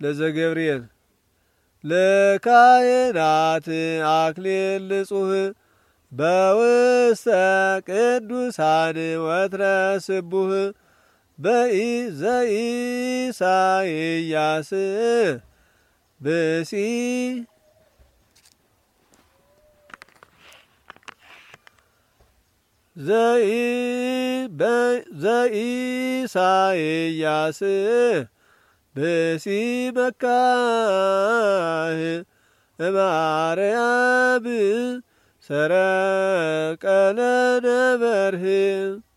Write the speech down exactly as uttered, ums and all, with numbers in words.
ለዘገብርኤል ለካህናት አክሊል ንጹሕ በውስተ ቅዱሳን ወትረ ስቡህ በዘኢሳይያስ ብሲ ዘኢሳይያስ ብሲ መካህ እማርያም ሰረቀ ለነበርህ